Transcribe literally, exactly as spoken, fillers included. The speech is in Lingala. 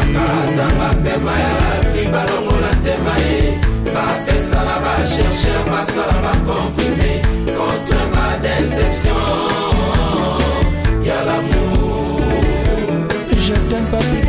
Bakatanga pema ya la vie balongo la temae. Bapesa la va chercher passa la va comprimer. Contre ma déception, y'a l'amour. Je t'aime pas plus